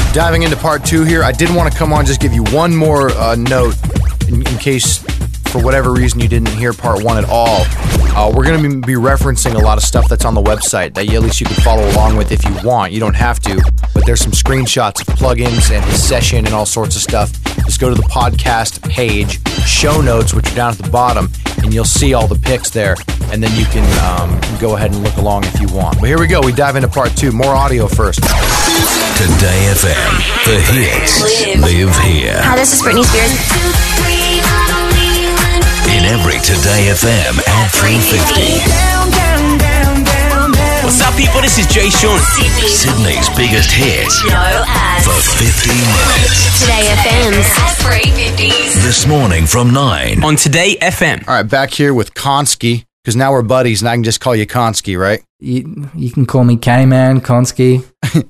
Diving into part 2 here, I did want to come on just give you one more note in case, for whatever reason, you didn't hear part 1 at all. We're going to be referencing a lot of stuff that's on the website that at least you can follow along with if you want. You don't have to, but there's some screenshots of plugins and his session and all sorts of stuff. Just go to the podcast page, show notes, which are down at the bottom, and you'll see all the pics there, and then you can go ahead and look along if you want. But here we go. We dive into part 2. More audio first. Today FM, the hits live here. Hi, this is Britney Spears. In every Today FM at 3:50. What's up, people? This is Jay Sean. Sydney's biggest hits. No ads. For 15 minutes. Today FM's at 3:50s. This morning from 9. On Today FM. All right, back here with Konski, because now we're buddies, and I can just call you Konski, right? You can call me K-Man, Konski.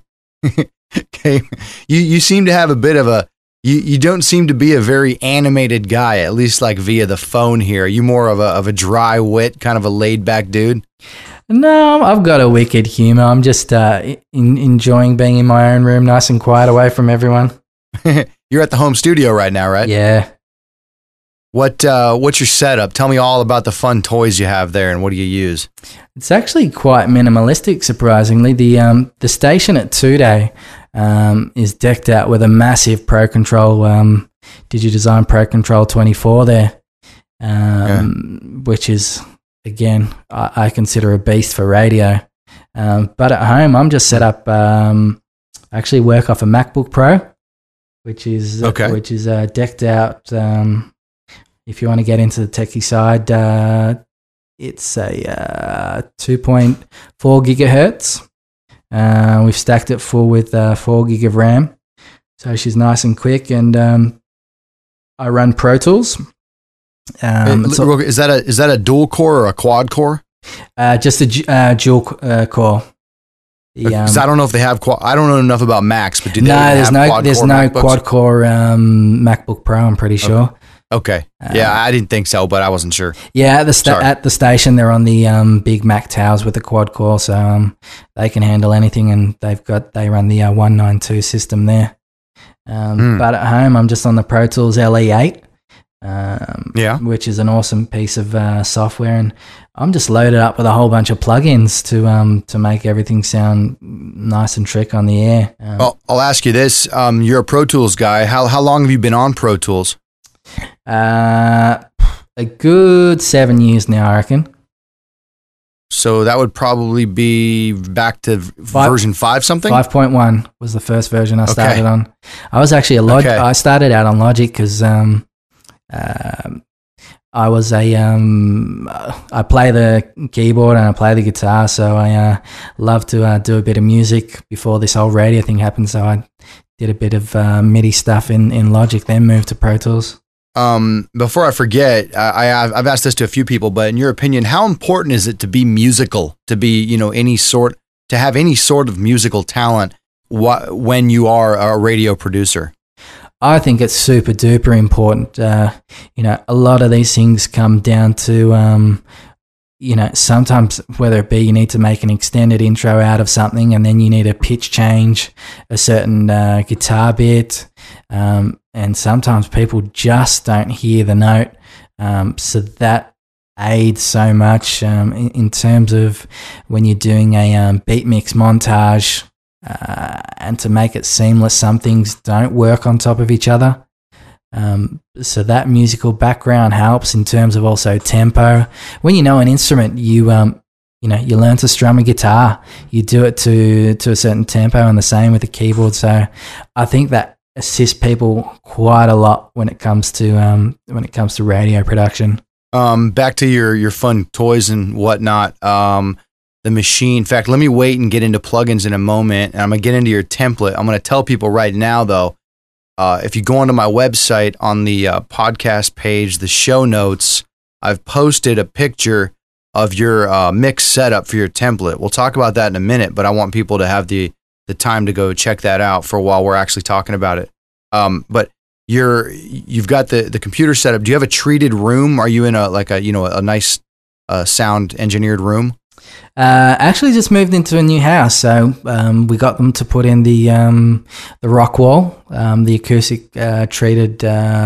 Okay. You seem to have a bit of a... You don't seem to be a very animated guy, at least like via the phone here. Are you more of a dry wit, kind of a laid-back dude? No, I've got a wicked humor. I'm just enjoying being in my own room, nice and quiet, away from everyone. You're at the home studio right now, right? Yeah. What's your setup? Tell me all about the fun toys you have there, and what do you use? It's actually quite minimalistic, surprisingly. The station at 2Day is decked out with a massive Pro Control, DigiDesign Pro Control 24 there, which is, again, I consider a beast for radio. But at home, I'm just set up. I actually work off a MacBook Pro, which is decked out. If you want to get into the techie side, it's a 2.4 gigahertz. We've stacked it full with 4 gig of RAM, so she's nice and quick. And I run Pro Tools. Is that a dual core or a quad core? Just a dual core. Because I don't know if they have I don't know enough about Macs, but do they there's no quad core MacBook Pro. I'm pretty sure. Okay. Yeah, I didn't think so, but I wasn't sure. Yeah, at the station, they're on the big Mac towers with the quad core, so they can handle anything, and they run the 192 system there. But at home, I'm just on the Pro Tools LE8, which is an awesome piece of software, and I'm just loaded up with a whole bunch of plugins to make everything sound nice and trick on the air. Well, I'll ask you this: you're a Pro Tools guy. How long have you been on Pro Tools? A good 7 years now, I reckon. So that would probably be back to version 5 something? 5.1 was the first version I started on. I was actually I started out on Logic because I was I play the keyboard and I play the guitar, so I love to do a bit of music before this whole radio thing happened. So I did a bit of MIDI stuff in Logic, then moved to Pro Tools. Before I forget, I've asked this to a few people, but in your opinion, how important is it to be musical, to be, to have any sort of musical talent when you are a radio producer? I think it's super duper important. A lot of these things come down to, sometimes whether it be you need to make an extended intro out of something and then you need a pitch change, a certain guitar bit, and sometimes people just don't hear the note. So that aids so much in terms of when you're doing a beat mix montage, and to make it seamless, some things don't work on top of each other. So that musical background helps in terms of also tempo. When you know an instrument, you learn to strum a guitar. You do it to a certain tempo, and the same with the keyboard. So I think that assists people quite a lot when it comes to radio production. Back to your fun toys and whatnot. The machine. In fact, let me wait and get into plugins in a moment, and I'm gonna get into your template. I'm gonna tell people right now, though. If you go onto my website on the podcast page, the show notes, I've posted a picture of your mix setup for your template. We'll talk about that in a minute, but I want people to have the time to go check that out for while we're actually talking about it. But you've got the computer setup. Do you have a treated room? Are you in a nice sound engineered room? Actually, just moved into a new house, so we got them to put in the rock wall, the acoustic treated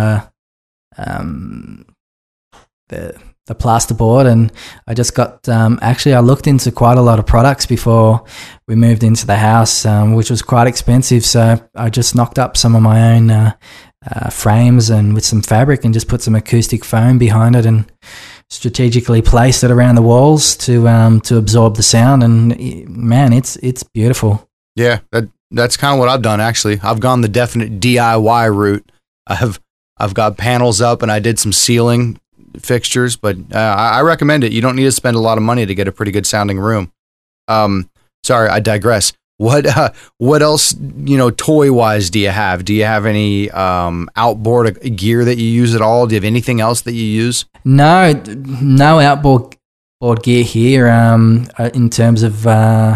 the plasterboard, and I just got actually I looked into quite a lot of products before we moved into the house, which was quite expensive. So I just knocked up some of my own frames and with some fabric, and just put some acoustic foam behind it, and strategically placed it around the walls to absorb the sound. And man, it's beautiful. Yeah, that's kind of what I've done actually. I've gone the definite DIY route. I've got panels up, and I did some ceiling fixtures, but I recommend it. You don't need to spend a lot of money to get a pretty good sounding room. Sorry, I digress. What else, toy wise do you have? Do you have any outboard gear that you use at all? Do you have anything else that you use? No outboard gear here. In terms of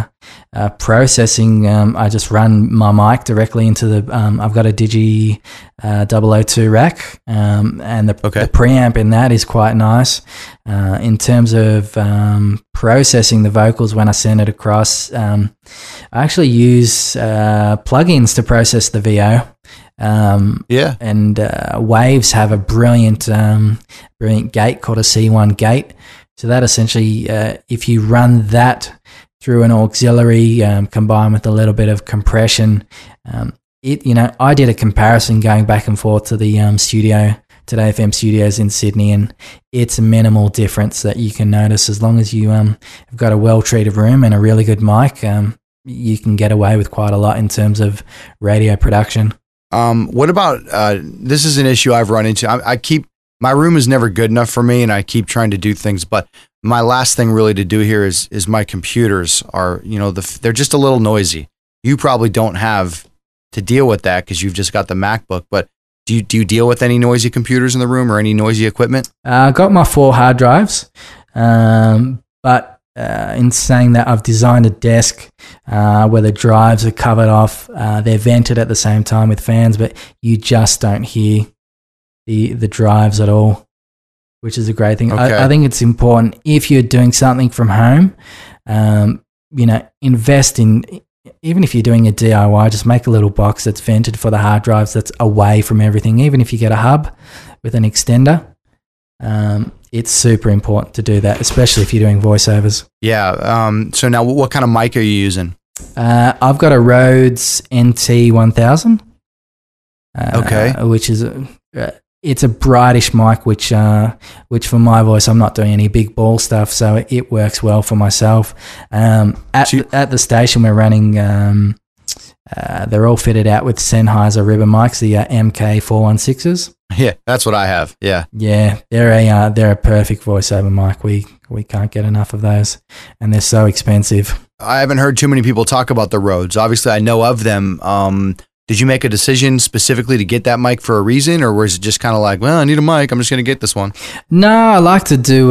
processing, I just run my mic directly into the. I've got a Digi 002 rack, and the preamp in that is quite nice. In terms of processing the vocals when I send it across, I actually use plugins to process the VO. And Waves have a brilliant gate called a C1 gate. So that essentially, if you run that through an auxiliary combined with a little bit of compression, I did a comparison going back and forth to the studio, Today FM studios in Sydney, and it's a minimal difference that you can notice as long as you have got a well-treated room and a really good mic. You can get away with quite a lot in terms of radio production. What about this is an issue I've run into. My room is never good enough for me, and I keep trying to do things, but my last thing really to do here is my computers are, they're just a little noisy. You probably don't have to deal with that because you've just got the MacBook, but do you deal with any noisy computers in the room or any noisy equipment? I got my 4 hard drives, but in saying that, I've designed a desk where the drives are covered off. They're vented at the same time with fans, but you just don't hear the drives at all, which is a great thing. Okay. I think it's important if you're doing something from home, invest in, even if you're doing a DIY, just make a little box that's vented for the hard drives that's away from everything. Even if you get a hub with an extender, it's super important to do that, especially if you're doing voiceovers. Yeah. So now what kind of mic are you using? I've got a Rhodes NT 1000. Which is it's a brightish mic, which for my voice, I'm not doing any big ball stuff, so it works well for myself. At the station we're running, they're all fitted out with Sennheiser ribbon mics, the MK416s. Yeah, that's what I have. Yeah, they're a perfect voiceover mic. We can't get enough of those, and they're so expensive. I haven't heard too many people talk about the Rhodes. Obviously, I know of them. Did you make a decision specifically to get that mic for a reason, or was it just kind of like, well, I need a mic, I'm just going to get this one? No, I like to do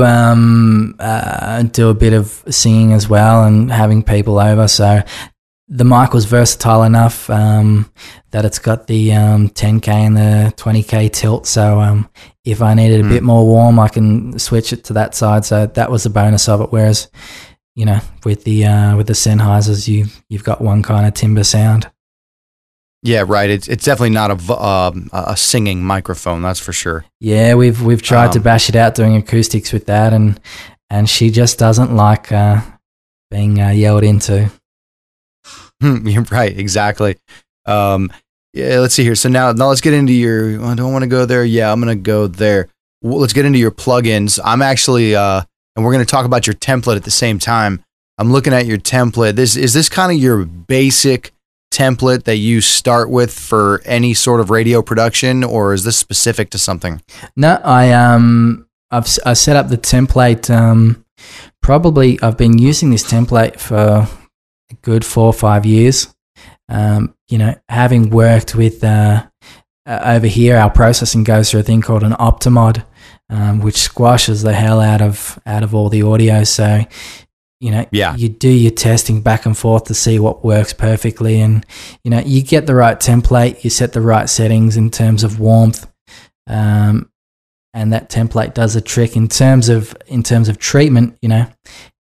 a bit of singing as well and having people over. So the mic was versatile enough that it's got the 10K and the 20K tilt. So if I needed a bit more warm, I can switch it to that side. So that was the bonus of it. Whereas, with the Sennheisers, you've got one kind of timber sound. Yeah, right. It's definitely not a singing microphone, that's for sure. Yeah, we've tried to bash it out doing acoustics with that, and she just doesn't like being yelled into. You're right, exactly. Yeah, let's see here. So now let's get into your. I don't want to go there. Yeah, I'm going to go there. Let's get into your plugins. I'm actually, and we're going to talk about your template at the same time. I'm looking at your template. Is this kind of your basic template that you start with for any sort of radio production, or is this specific to something? No, I set up the template. Probably I've been using this template for a good 4 or 5 years. Having worked with over here, our processing goes through a thing called an Optimod, which squashes the hell out of all the audio. So you do your testing back and forth to see what works perfectly, and you get the right template, you set the right settings in terms of warmth, and that template does a trick in terms of treatment.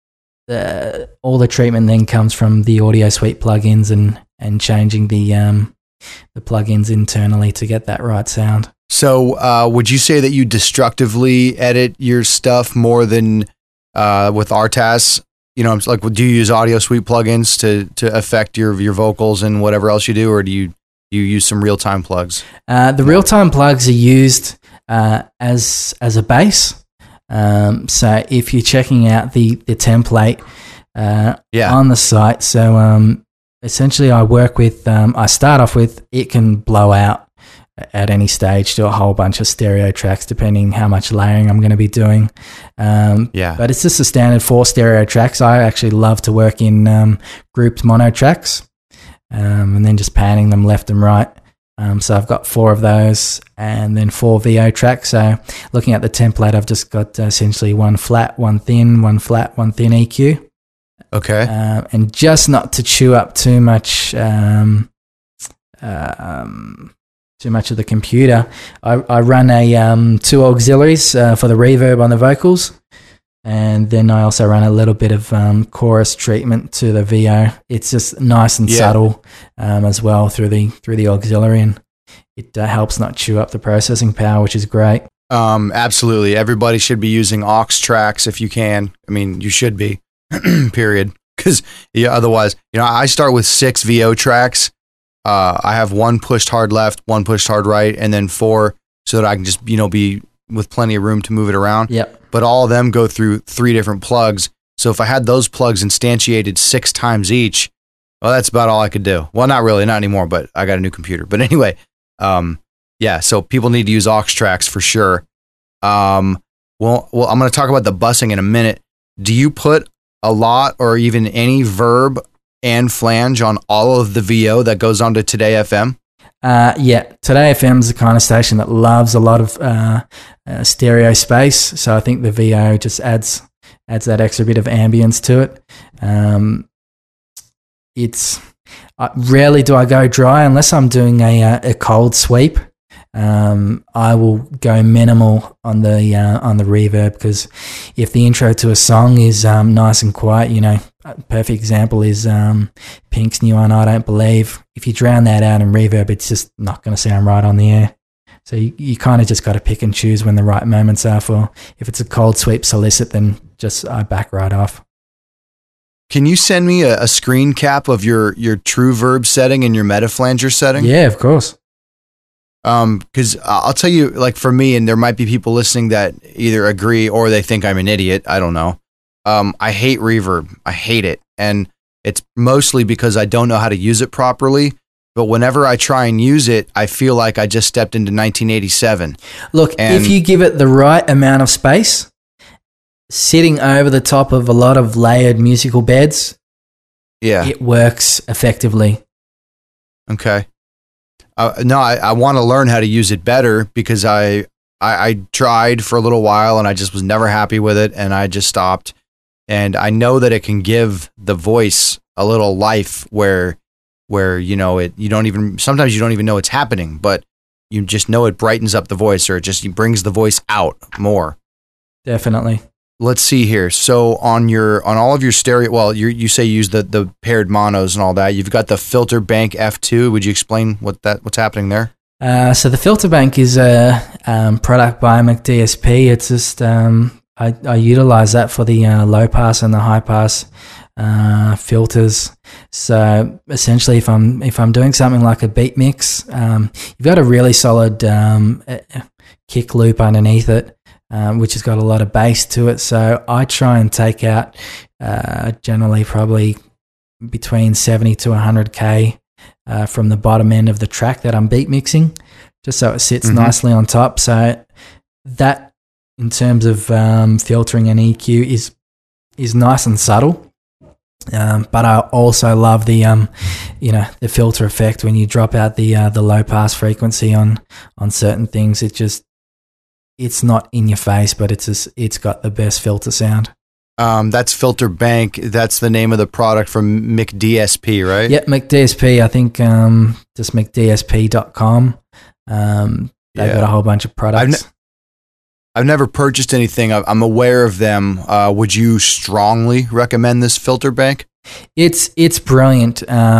all the treatment then comes from the Audio Suite plugins and changing the plugins internally to get that right sound. So would you say that you destructively edit your stuff more than with RTAS? You know, like, do you use Audio Suite plugins to affect your vocals and whatever else you do, or do you use some real-time plugs? The real-time plugs are used as a base. So if you're checking out the template on the site, so essentially I start off with, it can blow out at any stage to a whole bunch of stereo tracks depending how much layering I'm going to be doing. But it's just a standard 4 stereo tracks. I actually love to work in grouped mono tracks and then just panning them left and right. So I've got 4 of those and then 4 VO tracks. So looking at the template, I've just got essentially 1 flat, 1 thin, 1 flat, 1 thin EQ. Okay. And just not to chew up too much of the computer, I run 2 auxiliaries for the reverb on the vocals, and then I also run a little bit of chorus treatment to the VO. It's just nice and subtle as well through the auxiliary, and it helps not chew up the processing power, which is great. Absolutely. Everybody should be using aux tracks if you can. I mean, you should be, period. Because otherwise, I start with 6 VO tracks. I have 1 pushed hard left, 1 pushed hard right, and then 4 so that I can just, be with plenty of room to move it around. Yep. But all of them go through 3 different plugs. So if I had those plugs instantiated 6 times each, well, that's about all I could do. Well, not really, not anymore, but I got a new computer. But anyway, so people need to use aux tracks for sure. Well, I'm going to talk about the busing in a minute. Do you put a lot or even any verb and flange on all of the VO that goes onto Today FM? Today FM is the kind of station that loves a lot of stereo space, so I think the VO just adds that extra bit of ambience to it. Rarely do I go dry unless I'm doing a cold sweep. I will go minimal on the reverb, because if the intro to a song is nice and quiet, a perfect example is Pink's new one, I Don't Believe. If you drown that out in reverb, it's just not going to sound right on the air. So you kind of just got to pick and choose when the right moments are for. If it's a cold sweep solicit, then I back right off. Can you send me a screen cap of your true verb setting and your metaflanger setting? Yeah, of course. Because I'll tell you, like, for me, and there might be people listening that either agree or they think I'm an idiot. I don't know. I hate reverb. I hate it. And it's mostly because I don't know how to use it properly. But whenever I try and use it, I feel like I just stepped into 1987. Look, if you give it the right amount of space, sitting over the top of a lot of layered musical beds, it works effectively. Okay. No, I want to learn how to use it better, because I tried for a little while and I just was never happy with it, and I just stopped. And I know that it can give the voice a little life where sometimes you don't even know it's happening, but you just know it brightens up the voice, or it brings the voice out more. Definitely. Let's see here. So on all of your stereo, well, you say you use the paired monos and all that. You've got the Filter Bank F2. Would you explain what's happening there? So the Filter Bank is a product by McDSP. It's just I utilize that for the low pass and the high pass filters. So essentially, if I'm doing something like a beat mix, you've got a really solid kick loop underneath it, which has got a lot of bass to it. So I try and take out generally probably between 70 to 100K from the bottom end of the track that I'm beat mixing, just so it sits nicely on top. So that, in terms of filtering and EQ, is nice and subtle. But I also love the the filter effect when you drop out the low pass frequency on certain things. It's not in your face, but it's got the best filter sound. That's Filter Bank. That's the name of the product from McDSP, right? Yep, McDSP. I think just McDSP.com. They've got a whole bunch of products. I've never purchased anything. I'm aware of them. Would you strongly recommend this filter bank? It's brilliant.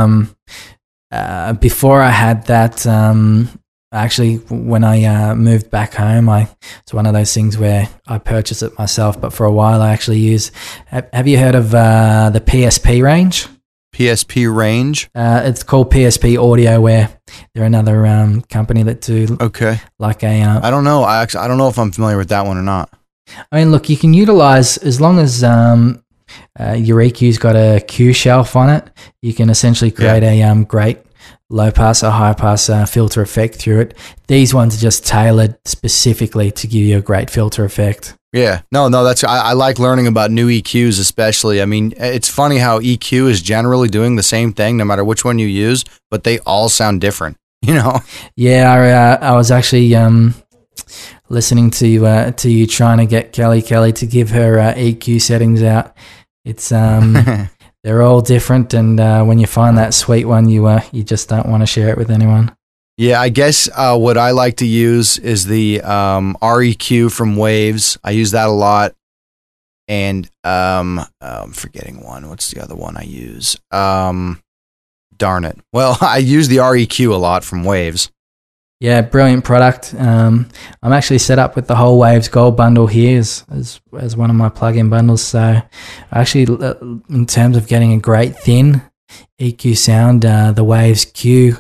Before I had that, actually, when I moved back home, it's one of those things where I purchase it myself. But for a while, I actually use. Have you heard of the PSP range? PSP range. It's called PSP Audio, where they're another company that do like a. I don't know. I don't know if I'm familiar with that one or not. I mean, look, you can utilize as long as your EQ's got a Q shelf on it. You can essentially create a great low pass or high pass filter effect through it. These ones are just tailored specifically to give you a great filter effect. Yeah, no, that's I like learning about new EQs, especially. I mean, it's funny how EQ is generally doing the same thing no matter which one you use, but they all sound different. You know? Yeah, I was actually listening to you trying to get Kelly to give her EQ settings out. It's they're all different, and when you find that sweet one, you just don't want to share it with anyone. Yeah, I guess what I like to use is the REQ from Waves. I use that a lot. And I'm forgetting one. What's the other one I use? Darn it. Well, I use the REQ a lot from Waves. Yeah, brilliant product. I'm actually set up with the whole Waves Gold bundle here as one of my plug-in bundles. So actually, in terms of getting a great thin EQ sound, the Waves Q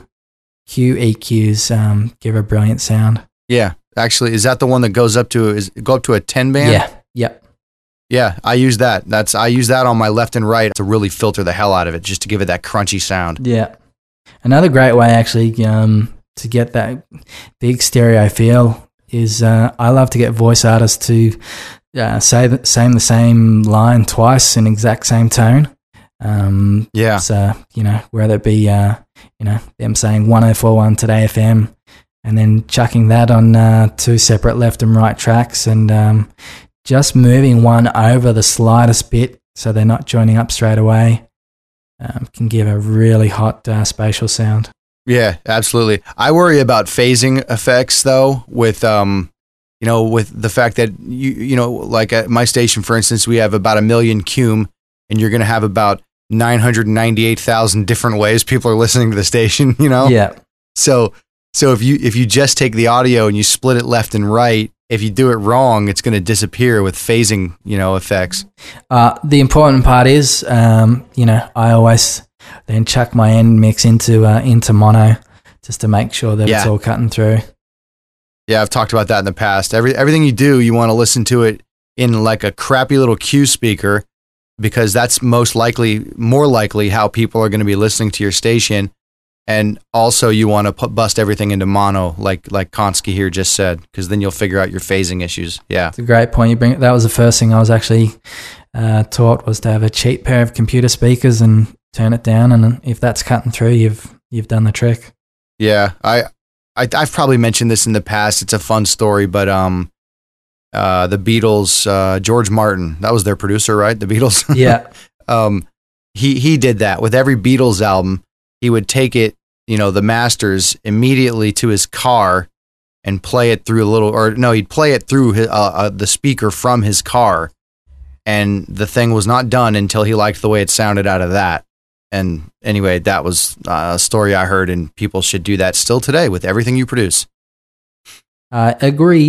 EQs give a brilliant sound. Yeah, actually, is that the one that goes up to a 10 band? Yeah. Yep. Yeah, I use that. I use that on my left and right to really filter the hell out of it, just to give it that crunchy sound. Yeah. Another great way actually to get that big stereo feel is I love to get voice artists to say the same line twice in exact same tone. Yeah. So, whether it be them saying 1041 Today FM and then chucking that on two separate left and right tracks and just moving one over the slightest bit so they're not joining up straight away can give a really hot spatial sound. Yeah, absolutely. I worry about phasing effects though with with the fact that like at my station, for instance, we have about 1 million cum and you're going to have about 998,000 different ways people are listening to the station, Yeah. So if you just take the audio and you split it left and right, if you do it wrong, it's going to disappear with phasing, effects. The important part is, I always then chuck my end mix into mono just to make sure that it's all cutting through. Yeah, I've talked about that in the past. Everything you do, you want to listen to it in like a crappy little Q speaker, because that's more likely how people are going to be listening to your station. And also you want to bust everything into mono, like Konski here just said, because then you'll figure out your phasing issues. Yeah. It's a great point you bring. That was the first thing I was actually taught, was to have a cheap pair of computer speakers and turn it down. And if that's cutting through, you've done the trick. Yeah. I've probably mentioned this in the past. It's a fun story, but the Beatles, George Martin, that was their producer, right? The Beatles. Yeah. He did that with every Beatles album. He would take it, the masters, immediately to his car and play it through he'd play it through the speaker from his car. And the thing was not done until he liked the way it sounded out of that. And anyway, that was a story I heard, and people should do that still today with everything you produce. I agree.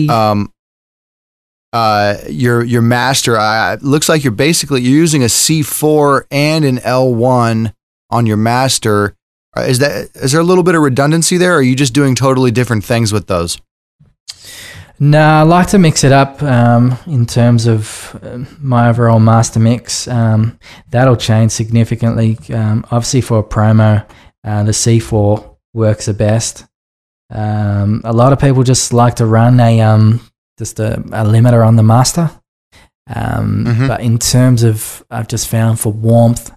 Your master, looks like you're using a C4 and an L1 on your master. Is there a little bit of redundancy there, or are you just doing totally different things with those? No, I like to mix it up in terms of my overall master mix. That'll change significantly. Obviously, for a promo, the C4 works the best. A lot of people just like to run a limiter on the master. But in terms of, I've just found for warmth,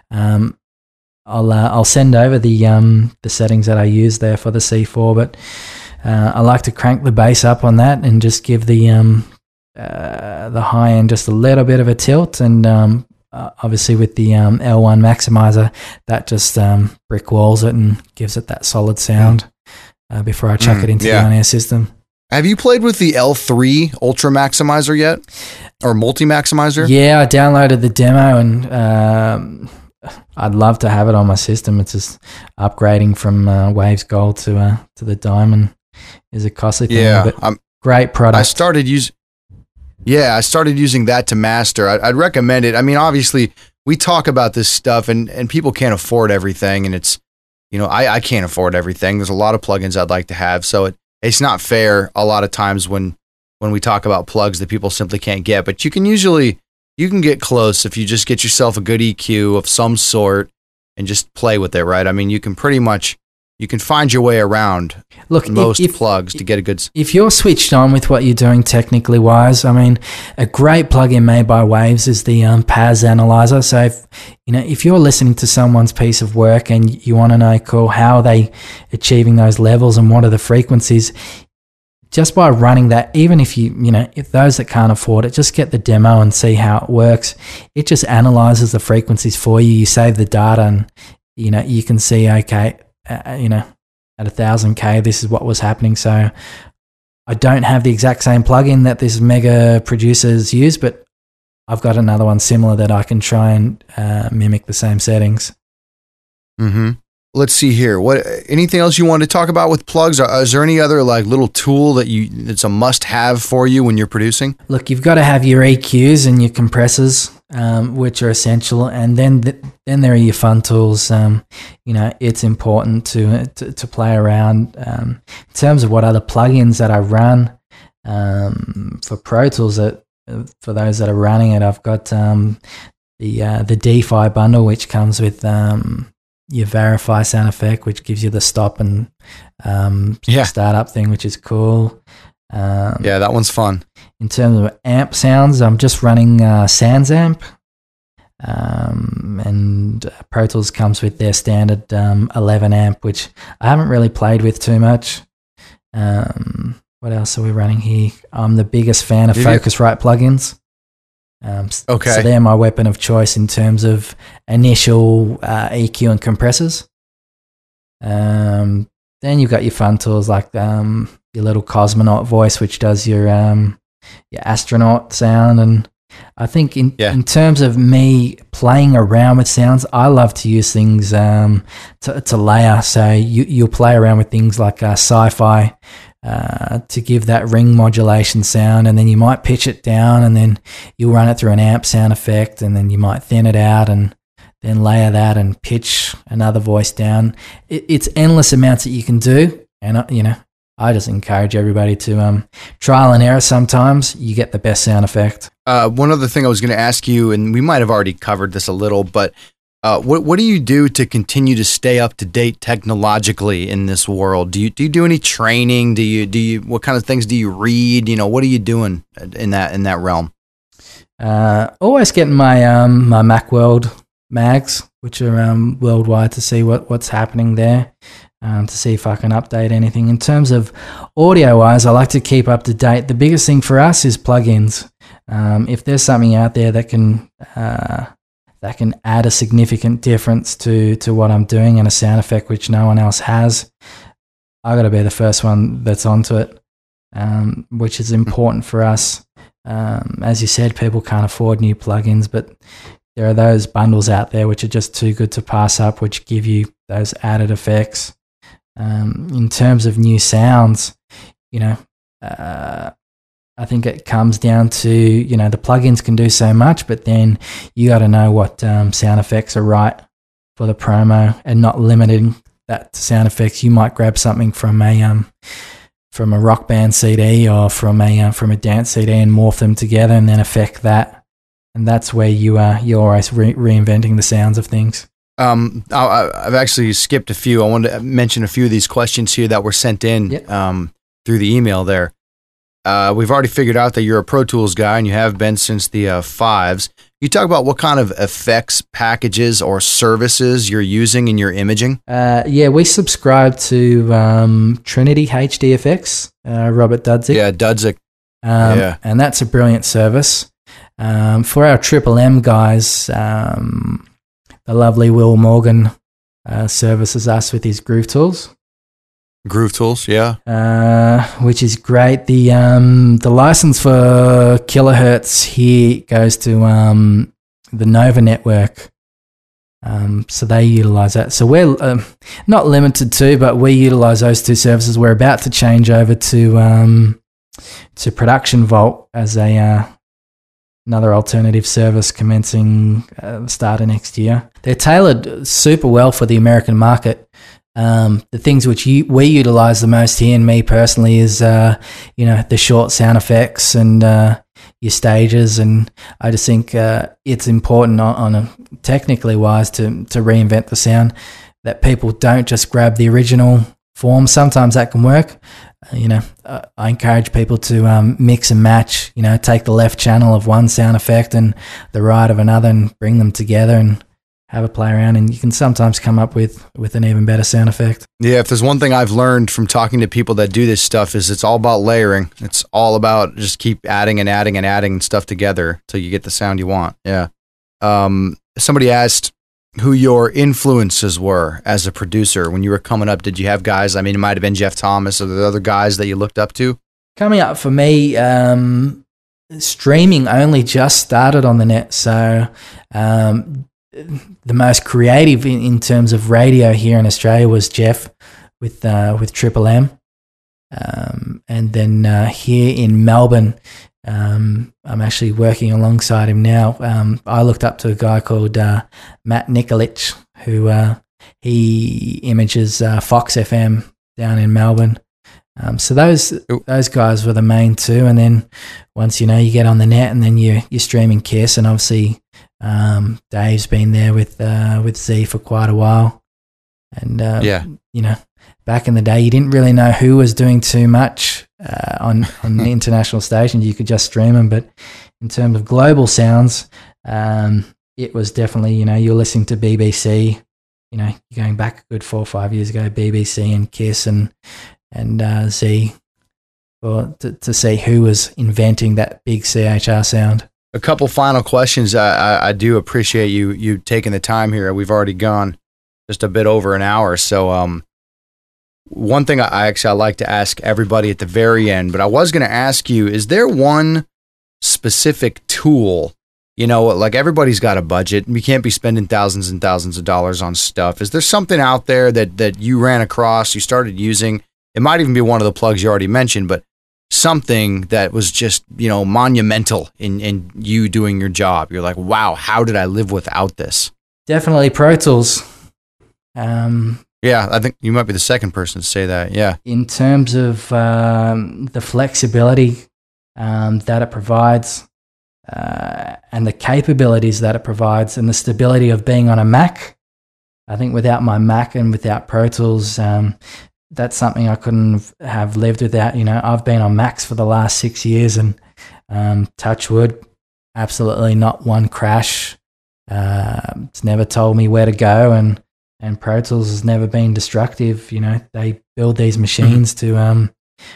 I'll send over the settings that I use there for the C4, but I like to crank the bass up on that and just give the high end just a little bit of a tilt, and obviously with the L1 maximizer, that just brick walls it and gives it that solid sound before I chuck it into the on-air system. Have you played with the L3 Ultra Maximizer yet? Or Multi Maximizer? Yeah, I downloaded the demo and I'd love to have it on my system. It's just upgrading from Waves Gold to the Diamond is a costly thing. Yeah, but great product. I started using that to master. I'd recommend it. I mean, obviously, we talk about this stuff and people can't afford everything. And it's, I can't afford everything. There's a lot of plugins I'd like to have. So it's not fair a lot of times when we talk about plugs that people simply can't get. But you can get close if you just get yourself a good EQ of some sort and just play with it, right? I mean, you can find your way around most plugs to get a good... If you're switched on with what you're doing technically wise, I mean, a great plugin made by Waves is the Paz Analyzer. So if you're listening to someone's piece of work and you want to know, cool, how are they achieving those levels and what are the frequencies, just by running that, even if if those that can't afford it, just get the demo and see how it works. It just analyzes the frequencies for you. You save the data and, you can see, okay, at 1,000K, this is what was happening. So I don't have the exact same plugin that this mega producers use, but I've got another one similar that I can try and mimic the same settings. Mm-hmm. Let's see here. Anything else you want to talk about with plugs? Is there any other little tool that's a must-have for you when you're producing? Look, you've got to have your EQs and your compressors, which are essential, and then there are your fun tools. It's important to play around. In terms of what other plugins that I run for Pro Tools, for those that are running it, I've got the DeFi bundle, which comes with your Verify sound effect, which gives you the stop and startup thing, which is cool. That one's fun. In terms of amp sounds, I'm just running SansAmp, and Pro Tools comes with their standard 11 amp, which I haven't really played with too much. What else are we running here? I'm the biggest fan of Focusrite plugins. Okay. So they're my weapon of choice in terms of initial EQ and compressors. Then you've got your fun tools like your little cosmonaut voice, which does your astronaut sound. And I think in terms of me playing around with sounds, I love to use things to layer. So you'll play around with things like sci-fi to give that ring modulation sound, and then you might pitch it down, and then you'll run it through an amp sound effect, and then you might thin it out and then layer that and pitch another voice down. It's endless amounts that you can do, and I just encourage everybody to trial and error. Sometimes you get the best sound effect. One other thing I was going to ask you, and we might have already covered this a little, but what do you do to continue to stay up to date technologically in this world? Do you do any training? Do you what kind of things do you read? What are you doing in that realm? Always getting my my Macworld mags, which are worldwide, to see what's happening there, to see if I can update anything. In terms of audio wise, I like to keep up to date. The biggest thing for us is plugins. If there's something out there that can add a significant difference to what I'm doing and a sound effect which no one else has, I got to be the first one that's onto it, which is important for us. As you said, people can't afford new plugins, but there are those bundles out there which are just too good to pass up, which give you those added effects. In terms of new sounds, I think it comes down to, the plugins can do so much, but then you got to know what sound effects are right for the promo and not limiting that to sound effects. You might grab something from a Rock Band CD or from a dance CD and morph them together and then affect that. And that's where you're always reinventing the sounds of things. I've actually skipped a few. I wanted to mention a few of these questions here that were sent in through the email there. We've already figured out that you're a Pro Tools guy and you have been since the fives. You talk about what kind of effects packages or services you're using in your imaging? We subscribe to Trinity HDFX, Robert Dudzik. Yeah, Dudzik. And that's a brilliant service. For our Triple M guys, the lovely Will Morgan services us with his Groove Tools. Groove Tools, yeah. which is great. The license for kilohertz here goes to the Nova network. So they utilize that. So we're not limited to, but we utilize those two services. We're about to change over to Production Vault as another alternative service commencing the start of next year. They're tailored super well for the American market. The things which we utilize the most here, and me personally, is the short sound effects and your stages, and I just think it's important on a technically wise to reinvent the sound, that people don't just grab the original form. Sometimes that can work. I encourage people to mix and match, take the left channel of one sound effect and the right of another and bring them together and have a play around, and you can sometimes come up with an even better sound effect. Yeah, if there's one thing I've learned from talking to people that do this stuff, is it's all about layering. It's all about just keep adding and adding and adding stuff together till you get the sound you want. Yeah. Somebody asked who your influences were as a producer when you were coming up. Did you have guys? I mean, it might have been Jeff Thomas or the other guys that you looked up to. Coming up for me, streaming only just started on the net, so the most creative in terms of radio here in Australia was Jeff with Triple M, and then here in Melbourne, I'm actually working alongside him now. I looked up to a guy called Matt Nikolic, who he images Fox FM down in Melbourne. So those guys were the main two, and then once you get on the net, and then you're streaming Kiss, and obviously Dave's been there with Z for quite a while, and back in the day you didn't really know who was doing too much on the international stations. You could just stream them, but in terms of global sounds, it was definitely you're listening to BBC. You're going back a good 4 or 5 years ago, BBC and Kiss and Z, to see who was inventing that big CHR sound. A couple final questions. I do appreciate you taking the time here. We've already gone just a bit over an hour. So one thing I like to ask everybody at the very end, but I was going to ask you, is there one specific tool? Like everybody's got a budget. You can't be spending thousands and thousands of dollars on stuff. Is there something out there that you ran across, you started using? It might even be one of the plugs you already mentioned, but something that was just, monumental in you doing your job. You're like, wow, how did I live without this? Definitely Pro Tools. Yeah, I think you might be the second person to say that. Yeah. In terms of the flexibility that it provides, and the capabilities that it provides, and the stability of being on a Mac, I think without my Mac and without Pro Tools, that's something I couldn't have lived without. I've been on Macs for the last 6 years, and touch wood, absolutely not one crash. It's never told me where to go, and Pro Tools has never been destructive. They build these machines to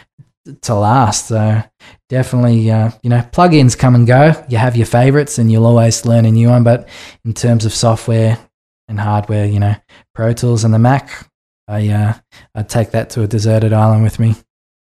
last. So definitely, plugins come and go. You have your favorites, and you'll always learn a new one. But in terms of software and hardware, Pro Tools and the Mac, I'd take that to a deserted island with me.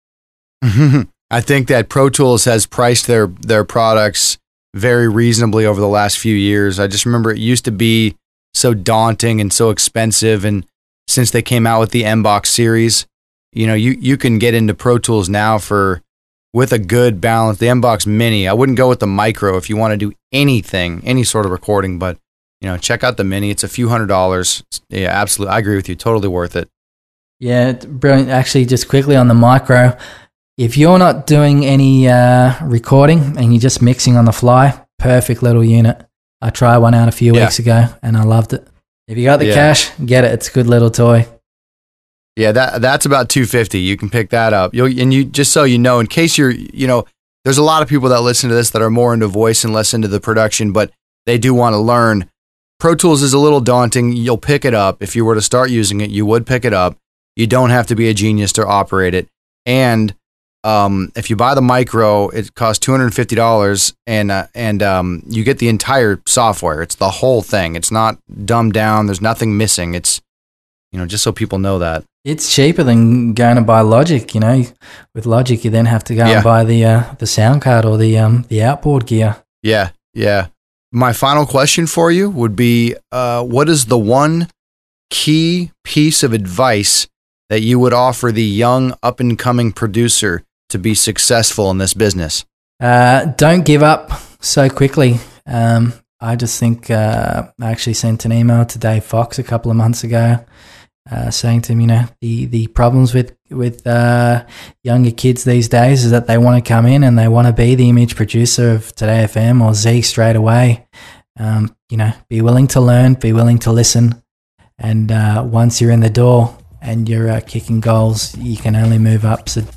I think that Pro Tools has priced their products very reasonably over the last few years. I just remember it used to be so daunting and so expensive, and since they came out with the MBox series, you can get into Pro Tools now with a good balance. The MBox Mini, I wouldn't go with the Micro if you want to do anything, any sort of recording, but check out the Mini. It's a few $100s. Yeah, absolutely. I agree with you. Totally worth it. Yeah, brilliant. Actually, just quickly on the Micro, if you're not doing any recording and you're just mixing on the fly, perfect little unit. I tried one out a few weeks ago and I loved it. If you got the cash, get it. It's a good little toy. Yeah, that's about $250. You can pick that up. You just so you know, in case there's a lot of people that listen to this that are more into voice and less into the production, but they do want to learn. Pro Tools is a little daunting. You'll pick it up. If you were to start using it, you would pick it up. You don't have to be a genius to operate it. And if you buy the Micro, it costs $250, and you get the entire software. It's the whole thing. It's not dumbed down. There's nothing missing. It's just so people know that. It's cheaper than going to buy Logic. With Logic, you then have to go and buy the sound card or the outboard gear. Yeah. My final question for you would be, what is the one key piece of advice that you would offer the young up-and-coming producer to be successful in this business? Don't give up so quickly. I just think I actually sent an email to Dave Fox a couple of months ago saying to him, the problems with younger kids these days is that they want to come in and they want to be the image producer of Today FM or Z straight away. Be willing to learn, be willing to listen. And once you're in the door and you're kicking goals, you can only move up. So,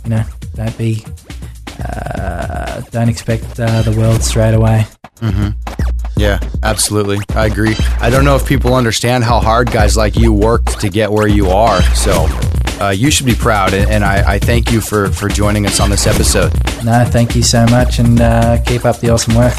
don't expect the world straight away. Mm-hmm. Yeah, absolutely. I agree. I don't know if people understand how hard guys like you worked to get where you are. So you should be proud. And I thank you for joining us on this episode. No, thank you so much. And keep up the awesome work.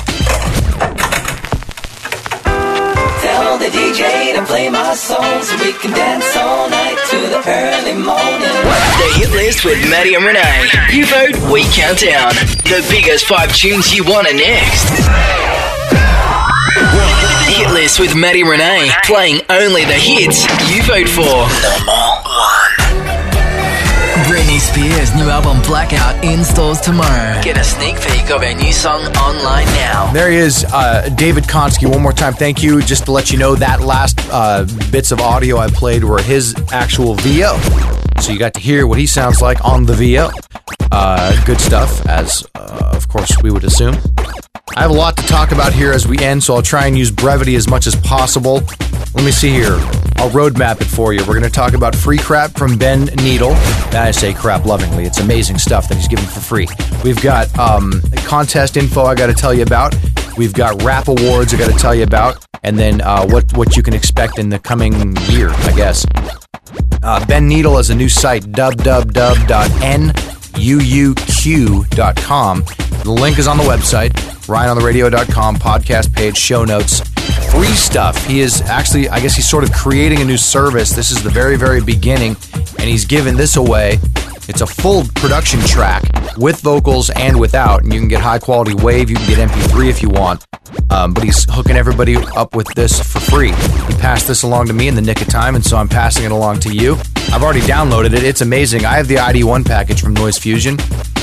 Tell the DJ to play my song so we can dance all night to the early morning. The Hit List with Maddie and Renee. You vote, we count down. The biggest 5 tunes you want are next. Hit List with Maddie Renee. Playing only the hits you vote for. Number 1. Britney Spears' new album Blackout in stores tomorrow. Get a sneak peek of her new song online now. There he is, David Konski. One more time, thank you. Just to let you know, that last bits of audio I played were his actual VO. So you got to hear what he sounds like on the VO. Good stuff, as of course we would assume. I have a lot to talk about here as we end, so I'll try and use brevity as much as possible. Let me see here. I'll roadmap it for you. We're going to talk about free crap from Ben Needle. I say crap lovingly. It's amazing stuff that he's giving for free. We've got contest info I got to tell you about. We've got rap awards I got to tell you about. And then what you can expect in the coming year, I guess. Ben Needle has a new site, www.nuuq.com. The link is on the website, ryanontheradio.com, podcast page, show notes, free stuff. He is actually, I guess he's sort of creating a new service. This is the very, very beginning, and he's giving this away. It's a full production track with vocals and without, and you can get high-quality WAV, you can get MP3 if you want, but he's hooking everybody up with this for free. He passed this along to me in the nick of time, and so I'm passing it along to you. I've already downloaded it. It's amazing. I have the ID1 package from Noise Fusion,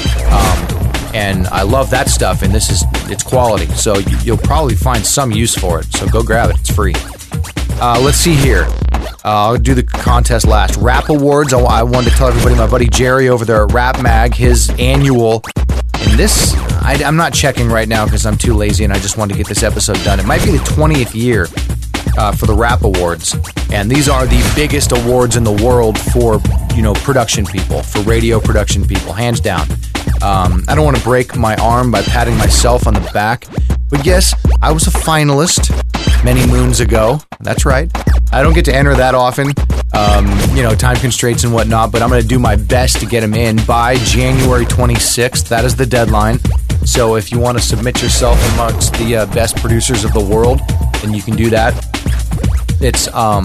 and I love that stuff, and it's quality, so you'll probably find some use for it, so go grab it. It's free. Let's see here. I'll do the contest last. Rap Awards. I wanted to tell everybody, my buddy Jerry over there at Rap Mag, his annual, and this, I'm not checking right now because I'm too lazy and I just wanted to get this episode done. It might be the 20th year for the Rap Awards, and these are the biggest awards in the world for, production people, for radio production people, hands down. I don't want to break my arm by patting myself on the back, but yes, I was a finalist many moons ago. That's right. I don't get to enter that often, time constraints and whatnot, but I'm going to do my best to get them in by January 26th. That is the deadline. So if you want to submit yourself amongst the best producers of the world, then you can do that. It's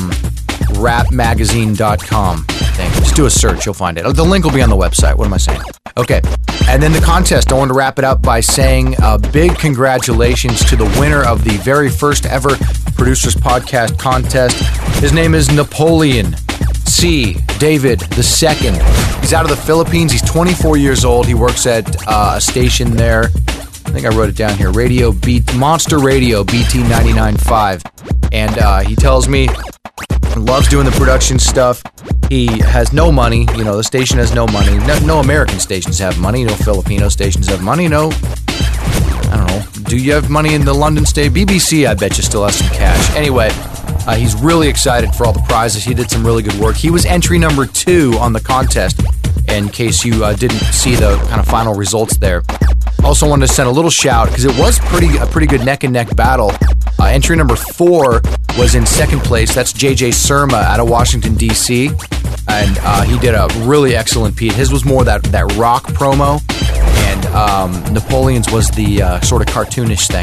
rapmagazine.com. Just do a search, you'll find it. The link will be on the website. What am I saying? Okay. And then the contest, I want to wrap it up by saying big congratulations to the winner of the very first ever Producers Podcast contest. His name is Napoleon C. David II. He's out of the Philippines. He's 24 years old. He works at a station there. I think I wrote it down here. Monster Radio, BT 99.5. And he tells me he loves doing the production stuff. He has no money. The station has no money. No American stations have money. No Filipino stations have money. No, I don't know. Do you have money in the London state? BBC, I bet you still has some cash. Anyway, he's really excited for all the prizes. He did some really good work. He was entry number 2 on the contest, in case you didn't see the kind of final results there. Also wanted to send a little shout, because it was a pretty good neck-and-neck battle. Entry number 4 was in second place. That's JJ Surma out of Washington, D.C., and he did a really excellent piece. His was more that rock promo, and Napoleon's was the sort of cartoonish thing.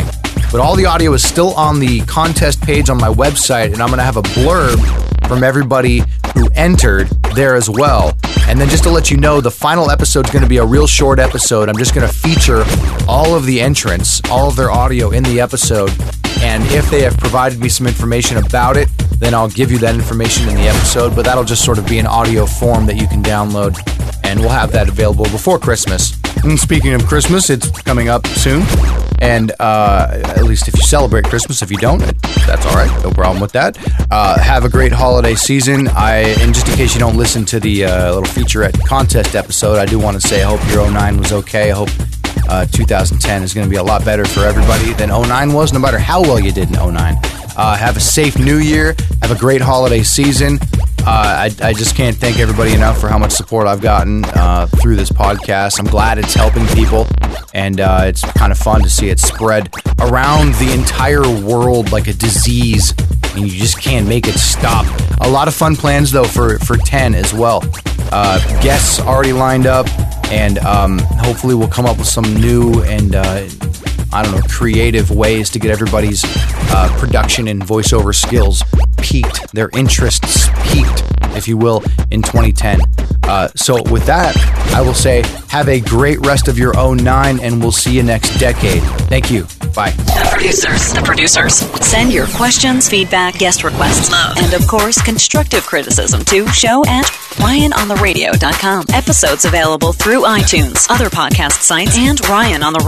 But all the audio is still on the contest page on my website, and I'm going to have a blurb from everybody who entered there as well. And then just to let you know, the final episode is going to be a real short episode. I'm just going to feature all of the entrants, all of their audio in the episode. And if they have provided me some information about it, then I'll give you that information in the episode. But that'll just sort of be an audio form that you can download, and we'll have that available before Christmas. And speaking of Christmas, it's coming up soon. And at least if you celebrate Christmas, if you don't, that's all right. No problem with that. Have a great holiday season. And just in case you don't listen to the little featurette contest episode, I do want to say I hope your 09 was okay. I hope 2010 is going to be a lot better for everybody than 09 was, no matter how well you did in 09. Have a safe new year. Have a great holiday season. I just can't thank everybody enough for how much support I've gotten through this podcast. I'm glad it's helping people, and it's kind of fun to see it spread around the entire world like a disease, and you just can't make it stop. A lot of fun plans, though, for 10 as well. Guests already lined up, and hopefully we'll come up with some new and creative ways to get everybody's production and voiceover skills peaked, their interests peaked, if you will, in 2010. So with that, I will say have a great rest of your 09, and we'll see you next decade. Thank you. Bye. The producers. Send your questions, feedback, guest requests, and of course, constructive criticism to show@RyanOnTheRadio.com. Episodes available through iTunes, other podcast sites, and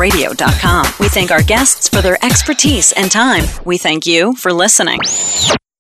RyanOnTheRadio.com. We thank our guests for their expertise and time. We thank you for listening.